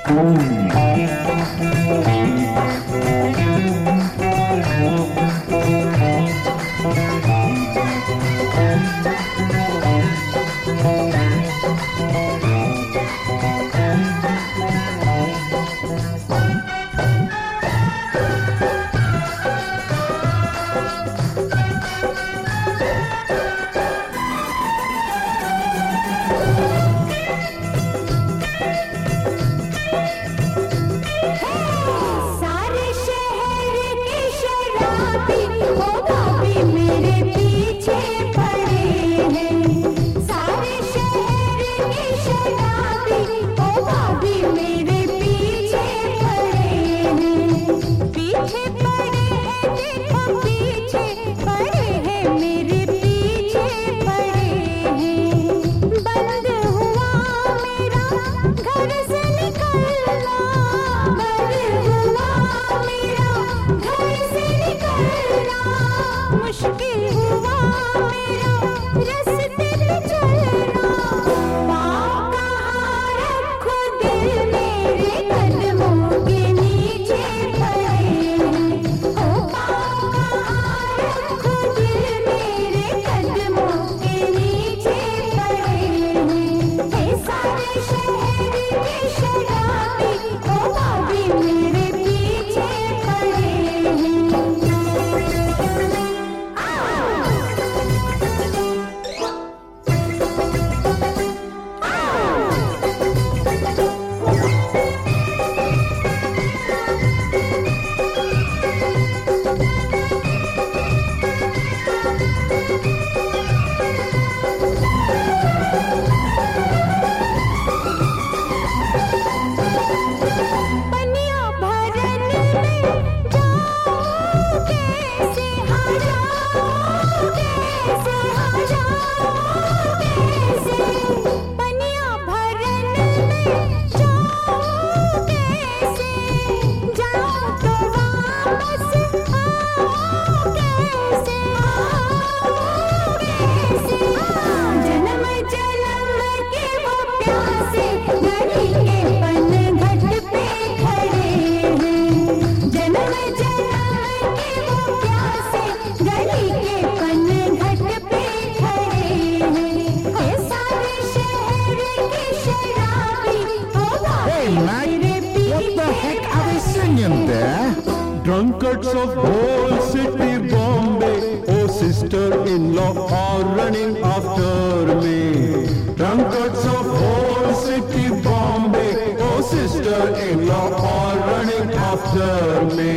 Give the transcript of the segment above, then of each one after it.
Drunkards of whole city Bombay, oh sister-in-law are running after me. Drunkards of whole city Bombay, oh sister-in-law are running after me.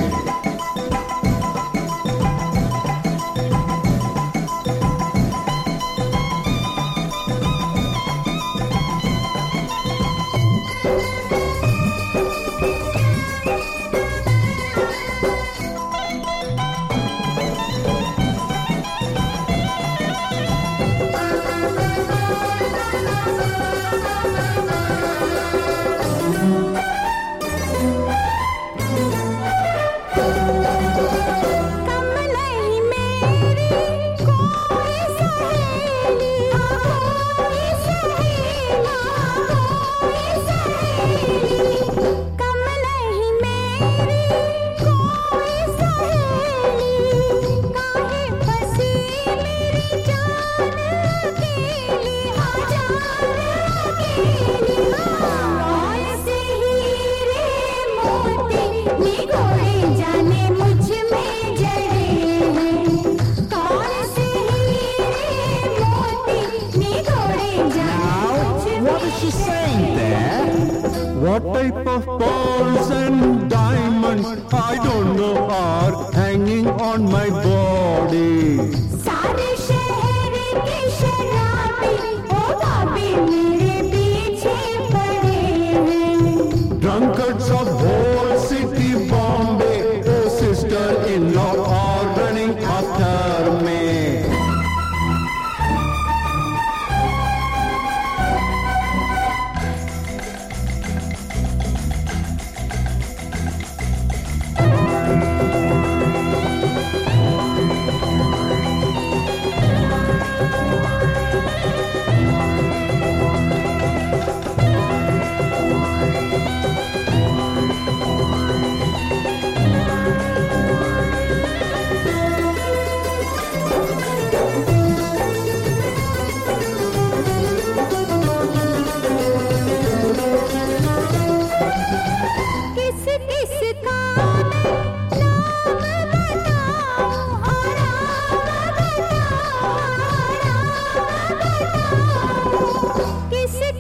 What type of pearls and diamonds, I don't know, are hanging on my body? सारे शहर के शराबी, ओ भाभी मेरे पीछे पड़े हैं। Drunkards of whole city Bombay, oh sister-in-law are running after me.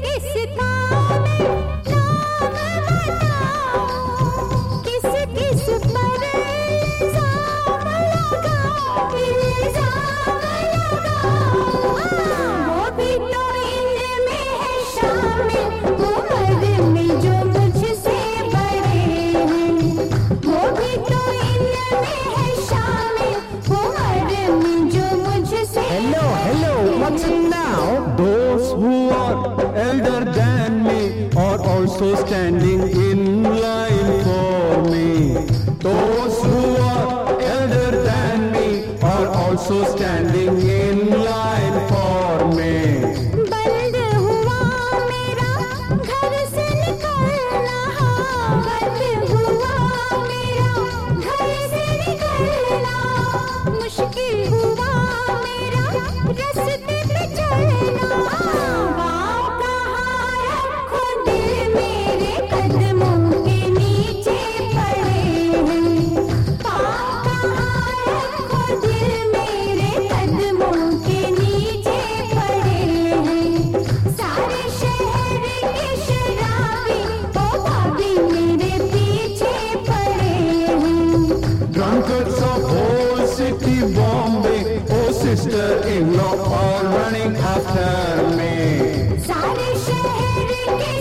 किस काम नाम बताऊं, किस किस पर इल्जाम लगाऊं, इल्जाम लगाऊं। वो भी तो इनमें है शामिल, उम्र में जो मुझसे बड़े हैं। वो भी तो इनमें है शामिल, उम्र में जो मुझसे Hello, hello, what's it now? Those who are elder than me are also standing in line for me. Those who are elder than me are also standing in line for me. बंद हुआ मेरा घर से निकलना, बंद हुआ मेरा घर से निकलना, मुश्किल हुआ मेरा रास्ते पे चलना। पाँव कहाँ रखो दिल मेरे कदमों के नीचे पड़े हैं। पाँव कहाँ रखो दिल मेरे कदमों के नीचे पड़े हैं। सारे शहर के शराबी ओ भाभी मेरे पीछे पड़े हैं। Drunkards of whole city Bombay, oh sister-in-law, all running after me. सारे शहर के